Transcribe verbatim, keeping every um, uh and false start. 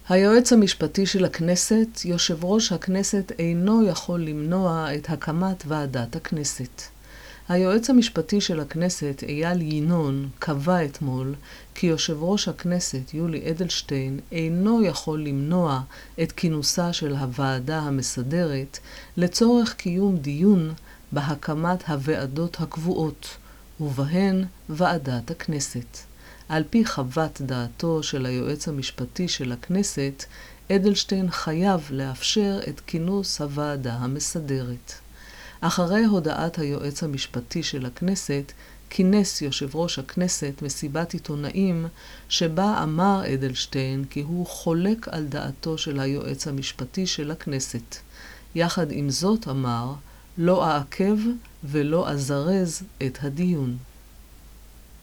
היועץ המשפטי של הכנסת, יושב ראש הכנסת אינו יכול למנוע את הקמת ועדת הכנסת. היועץ המשפטי של הכנסת, אייל ינון, קבע אתמול כי יושב ראש הכנסת, יולי אדלשטיין, אינו יכול למנוע את כינוסה של הוועדה המסדרת לצורך קיום דיון בהקמת הוועדות הקבועות, ובהן ועדת הכנסת. על פי חוות דעתו של היועץ המשפטי של הכנסת, אדלשטיין חייב לאפשר את כינוס הוועדה המסדרת. אחרי הודעת היועץ המשפטי של הכנסת, כינס יושב ראש הכנסת מסיבת עיתונאים שבה אמר אדלשטיין כי הוא חולק על דעתו של היועץ המשפטי של הכנסת. יחד עם זאת אמר, לא אעכב ולא אזרז את הדיון.